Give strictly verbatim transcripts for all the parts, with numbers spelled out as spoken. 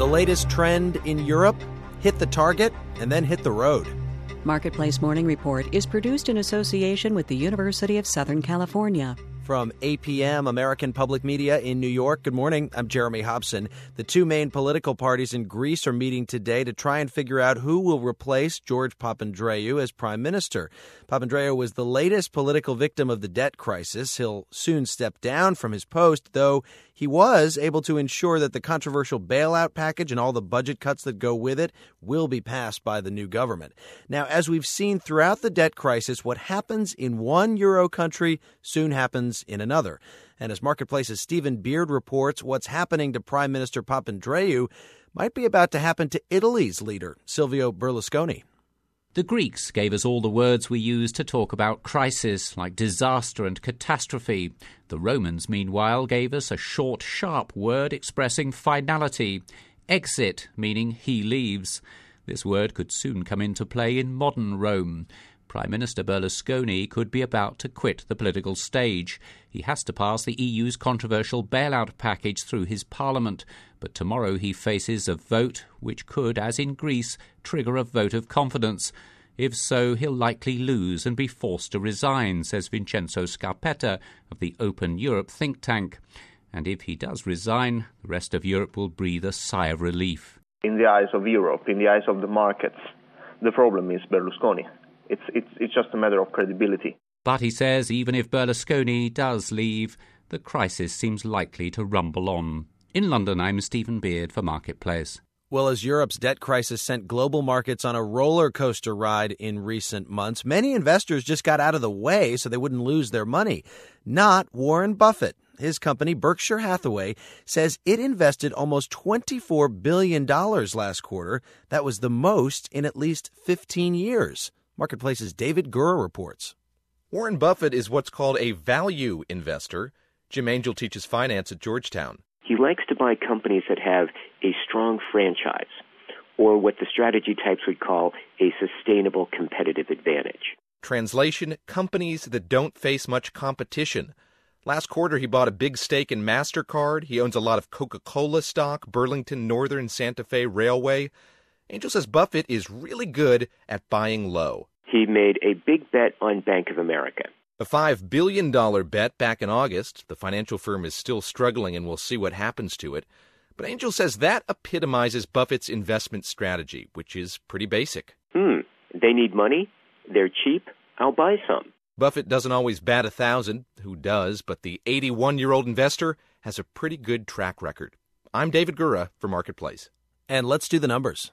The latest trend in Europe: hit the target and then hit the road. Marketplace Morning Report is produced in association with the University of Southern California. From A P M, American Public Media in New York. Good morning. I'm Jeremy Hobson. The two main political parties in Greece are meeting today to try and figure out who will replace George Papandreou as prime minister. Papandreou was the latest political victim of the debt crisis. He'll soon step down from his post, though he was able to ensure that the controversial bailout package and all the budget cuts that go with it will be passed by the new government. Now, as we've seen throughout the debt crisis, what happens in one Euro country soon happens in another. And as Marketplace's Stephen Beard reports, what's happening to Prime Minister Papandreou might be about to happen to Italy's leader, Silvio Berlusconi. The Greeks gave us all the words we use to talk about crisis, like disaster and catastrophe. The Romans, meanwhile, gave us a short, sharp word expressing finality, exit, meaning he leaves. This word could soon come into play in modern Rome. Prime Minister Berlusconi could be about to quit the political stage. He has to pass the E U's controversial bailout package through his parliament, but tomorrow he faces a vote which could, as in Greece, trigger a vote of confidence. If so, he'll likely lose and be forced to resign, says Vincenzo Scarpetta of the Open Europe think tank. And if he does resign, the rest of Europe will breathe a sigh of relief. In the eyes of Europe, in the eyes of the markets, the problem is Berlusconi. It's, it's, it's just a matter of credibility. But he says even if Berlusconi does leave, the crisis seems likely to rumble on. In London, I'm Stephen Beard for Marketplace. Well, as Europe's debt crisis sent global markets on a roller coaster ride in recent months, many investors just got out of the way so they wouldn't lose their money. Not Warren Buffett. His company, Berkshire Hathaway, says it invested almost twenty-four billion dollars last quarter. That was the most in at least fifteen years. Marketplace's David Gura reports. Warren Buffett is what's called a value investor. Jim Angel teaches finance at Georgetown. He likes to buy companies that have a strong franchise, or what the strategy types would call a sustainable competitive advantage. Translation, companies that don't face much competition. Last quarter, he bought a big stake in MasterCard. He owns a lot of Coca-Cola stock, Burlington Northern Santa Fe Railway. Angel says Buffett is really good at buying low. He made a big bet on Bank of America. A five billion dollars bet back in August. The financial firm is still struggling, and we'll see what happens to it. But Angel says that epitomizes Buffett's investment strategy, which is pretty basic. Hmm. They need money. They're cheap. I'll buy some. Buffett doesn't always bat a thousand. Who does? But the eighty-one-year-old investor has a pretty good track record. I'm David Gura for Marketplace. And let's do the numbers.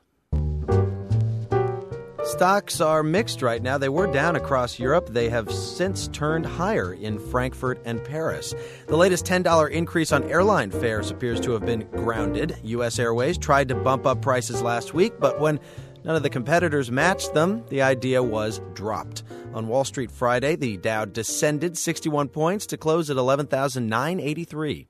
Stocks are mixed right now. They were down across Europe. They have since turned higher in Frankfurt and Paris. The latest ten dollars increase on airline fares appears to have been grounded. U S Airways tried to bump up prices last week, but when none of the competitors matched them, the idea was dropped. On Wall Street Friday, the Dow descended sixty-one points to close at eleven thousand nine hundred eighty-three.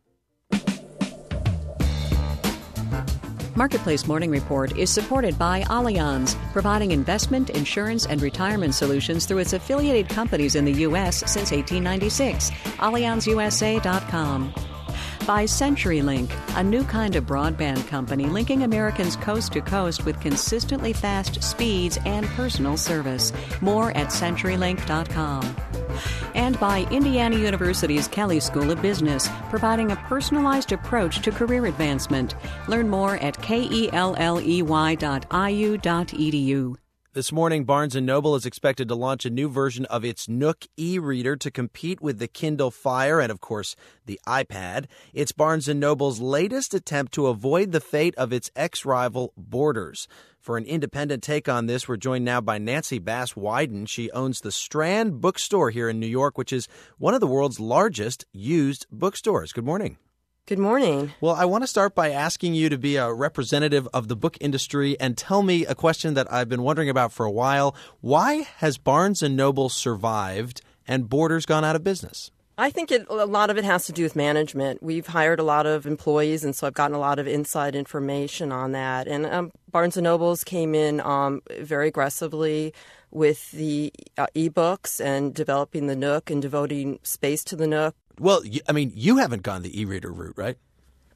Marketplace Morning Report is supported by Allianz, providing investment, insurance, and retirement solutions through its affiliated companies in the U S since eighteen ninety-six. Allianz U S A dot com. By CenturyLink, a new kind of broadband company linking Americans coast to coast with consistently fast speeds and personal service. More at CenturyLink dot com. And by Indiana University's Kelley School of Business, providing a personalized approach to career advancement. Learn more at kelley dot I U dot E D U. This morning, Barnes and Noble is expected to launch a new version of its Nook e-reader to compete with the Kindle Fire and, of course, the iPad. It's Barnes and Noble's latest attempt to avoid the fate of its ex-rival Borders. For an independent take on this, we're joined now by Nancy Bass-Wyden. She owns the Strand Bookstore here in New York, which is one of the world's largest used bookstores. Good morning. Good morning. Well, I want to start by asking you to be a representative of the book industry and tell me a question that I've been wondering about for a while. Why has Barnes and Noble survived and Borders gone out of business? I think it, a lot of it has to do with management. We've hired a lot of employees, and so I've gotten a lot of inside information on that. And um, Barnes and Noble's came in um, very aggressively with the uh, e-books and developing the Nook and devoting space to the Nook. Well, I mean, you haven't gone the e-reader route, right?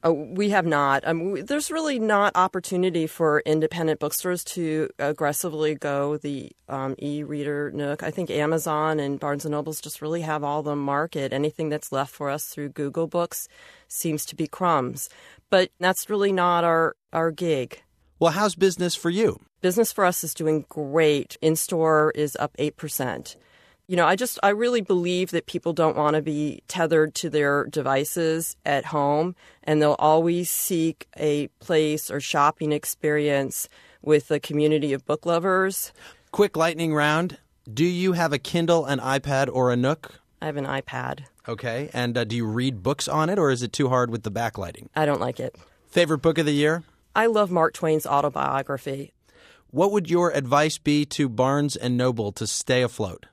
Oh, we have not. Um, we, there's really not opportunity for independent bookstores to aggressively go the um, e-reader nook. I think Amazon and Barnes and Nobles just really have all the market. Anything that's left for us through Google Books seems to be crumbs. But that's really not our, our gig. Well, how's business for you? Business for us is doing great. In-store is up eight percent. You know, I just, I really believe that people don't want to be tethered to their devices at home, and they'll always seek a place or shopping experience with a community of book lovers. Quick lightning round. Do you have a Kindle, an iPad, or a Nook? I have an iPad. Okay. And uh, do you read books on it, or is it too hard with the backlighting? I don't like it. Favorite book of the year? I love Mark Twain's autobiography. What would your advice be to Barnes and Noble to stay afloat?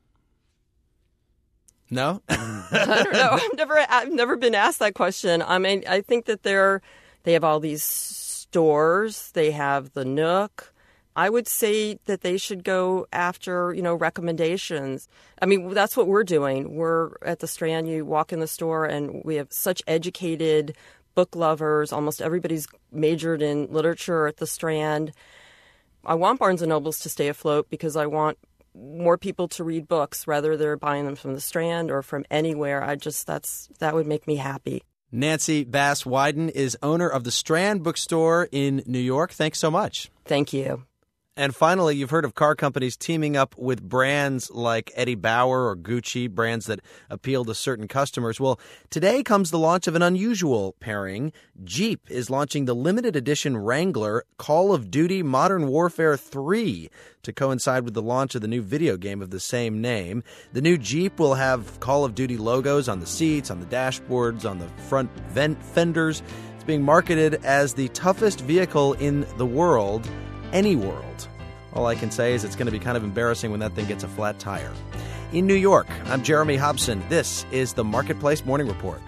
No? I don't know. I've never I've never been asked that question. I mean, I think that they're they have all these stores. They have the Nook. I would say that they should go after, you know, recommendations. I mean, that's what we're doing. We're at the Strand. You walk in the store and we have such educated book lovers. Almost everybody's majored in literature at the Strand. I want Barnes and Nobles to stay afloat because I want more people to read books, whether they're buying them from the Strand or from anywhere. I just, that's, that would make me happy. Nancy Bass Weiden is owner of the Strand Bookstore in New York. Thanks so much. Thank you. And finally, you've heard of car companies teaming up with brands like Eddie Bauer or Gucci, brands that appeal to certain customers. Well, today comes the launch of an unusual pairing. Jeep is launching the limited edition Wrangler Call of Duty Modern Warfare three to coincide with the launch of the new video game of the same name. The new Jeep will have Call of Duty logos on the seats, on the dashboards, on the front vent fenders. It's being marketed as the toughest vehicle in the world. Any world. All I can say is it's going to be kind of embarrassing when that thing gets a flat tire. In New York, I'm Jeremy Hobson. This is the Marketplace Morning Report.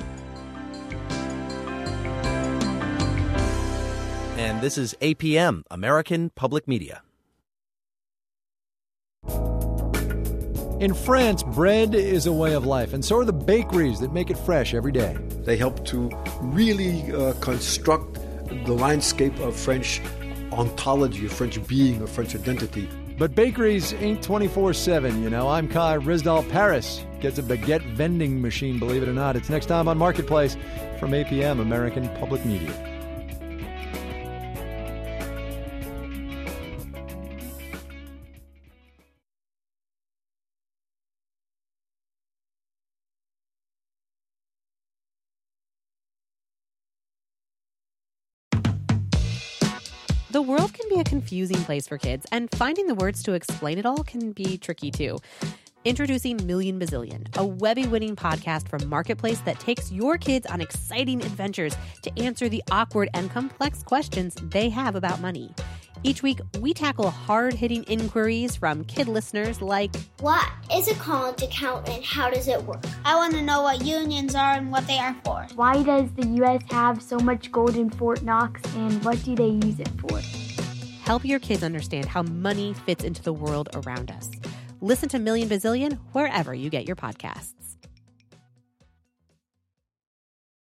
And this is A P M, American Public Media. In France, bread is a way of life, and so are the bakeries that make it fresh every day. They help to really uh, construct the landscape of French ontology, of French being, of French identity. But bakeries ain't twenty-four seven, you know. I'm Kai Rizdal. Paris gets a baguette vending machine, believe it or not. It's next time on Marketplace from A P M, American Public Media. The world can be a confusing place for kids, and finding the words to explain it all can be tricky too. Introducing Million Bazillion, a Webby-winning podcast from Marketplace that takes your kids on exciting adventures to answer the awkward and complex questions they have about money. Each week, we tackle hard-hitting inquiries from kid listeners like, what is a college account and how does it work? I want to know what unions are and what they are for. Why does the U S have so much gold in Fort Knox and what do they use it for? Help your kids understand how money fits into the world around us. Listen to Million Bazillion wherever you get your podcasts.